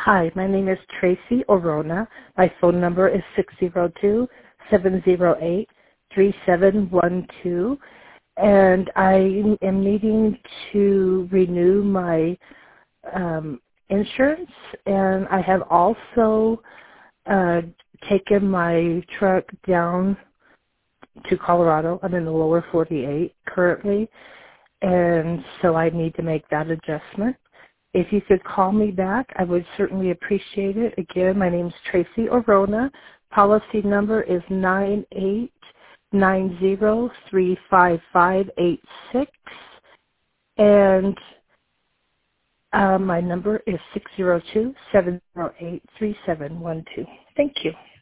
Hi, my name is Tracy Orona. My phone number is 602-708-3712. And I am needing to renew my insurance. And I have also taken my truck down to Colorado. I'm in the lower 48 currently. And so I need to make that adjustment. If you could call me back, I would certainly appreciate it. Again, my name is Tracy Orona. Policy number is 9890355586. And my number is 602-708-3712. Thank you.